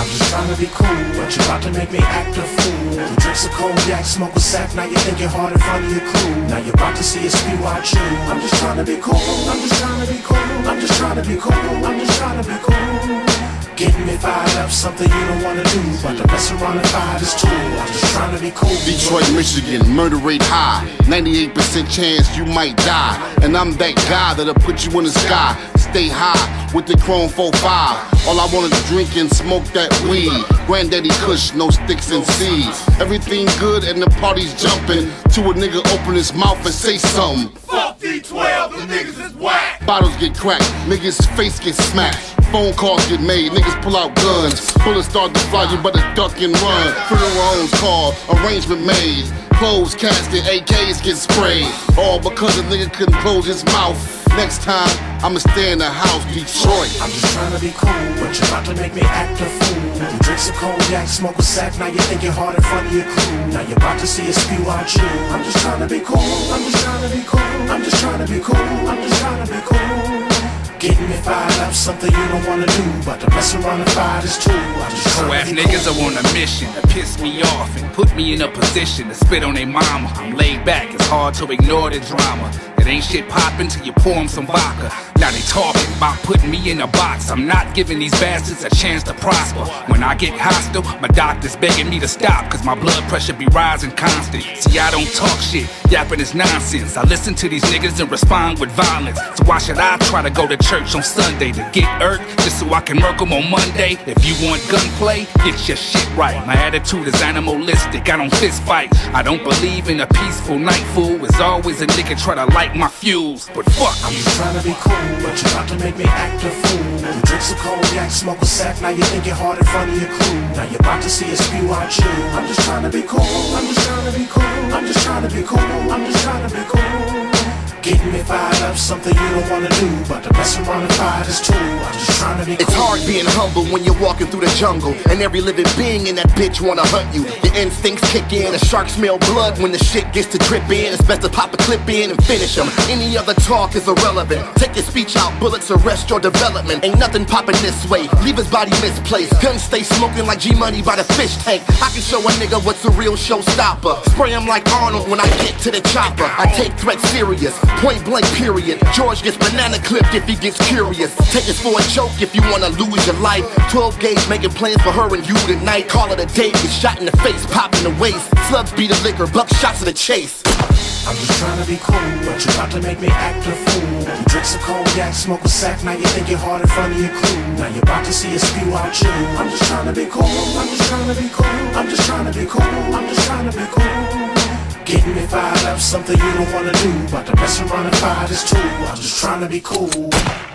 I'm just trying to be cool, but you're about to make me act a fool. You drink some cognac, smoke a sack, now you think you're hard in front of your crew. Now you're about to see it spew out you. I'm just trying to be cool, I'm just trying to be cool, I'm just trying to be cool, I'm just trying to be cool. Getting me fired up, something you don't wanna do, but to mess around and fire this tool. I'm just trying to be cool. Detroit, Michigan, murder rate high, 98% chance you might die. And I'm that guy that'll put you in the sky. Stay high with the chrome 4-5. All I wanted to drink and smoke that weed. Granddaddy Kush, no sticks and seeds. Everything good and the party's jumping. To a nigga open his mouth and say something. Fuck D12, the niggas is whack. Bottles get cracked, niggas' face get smacked. Phone calls get made, niggas pull out guns. Bullets start to fly, you better duck and run. Funeral homes called, arrangement made. Closed casket, AKs get sprayed. All because a nigga couldn't close his mouth. Next time, I'ma stay in the house, Detroit. I'm just trying to be cool, but you're about to make me act a fool. You drink some cognac, smoke a sack, now you think you're hard in front of your crew. Now you're about to see it spew out you. I'm just trying to be cool, I'm just trying to be cool, I'm just trying to be cool, I'm just trying to be cool. Getting me fired up, something you don't wanna do, but to mess around and fire this tool. I'm just trying Co-ass to be niggas cool. are on a mission to piss me off and put me in a position to spit on their mama. I'm laid back, it's hard to ignore the drama. It ain't shit poppin' till you pour 'em some vodka. Now they talking about putting me in a box. I'm not giving these bastards a chance to prosper. When I get hostile, my doctor's begging me to stop, cause my blood pressure be rising constant. See, I don't talk shit, yapping is nonsense. I listen to these niggas and respond with violence. So why should I try to go to church on Sunday to get irked just so I can murk 'em on Monday? If you want gunplay, get your shit right. My attitude is animalistic, I don't fist fight. I don't believe in a peaceful night, fool. It's always a nigga try to light my fuse, but fuck I'm you. just trying to be cool, but you're about to make me act a fool. You drink some cognac, smoke a sack, now you think you're hard in front of your crew. Now you're about to see it spew out you. I'm just trying to be cool, I'm just trying to be cool, I'm just trying to be cool, I'm just trying to be cool. Getting me fired up, something you don't wanna do, but to mess around and fire this tool. I'm just trying to be cool. It's hard being humble when you're walking through the jungle, and every living being in that bitch wanna hunt you. Your instincts kick in, a shark smell blood when the shit gets to drip in. It's best to pop a clip in and finish them. Any other talk is irrelevant. Take your speech out, bullets arrest your development. Ain't nothing popping this way, leave his body misplaced. Guns stay smoking like G-Money by the fish tank. I can show a nigga what's a real showstopper. Spray him like Arnold when I get to the chopper. I take threats serious, point blank period. George gets banana clipped if he gets curious. Take this for a joke if you wanna lose your life. 12 gauge making plans for her and you tonight. Call it a day, get shot in the face, pop in the waist. Slugs beat the liquor, buck shots to the chase. I'm just trying to be cool, but you're about to make me act a fool. You drink some cognac, smoke a sack, now you think you're hard in front of your crew. Now you're about to see it spew out you. I'm just trying to be cool, I'm just trying to be cool, I'm just trying to be cool, I'm just trying to be cool. Getting me fired up, something you don't wanna do, but to mess around and fire this tool. I'm just trying to be cool.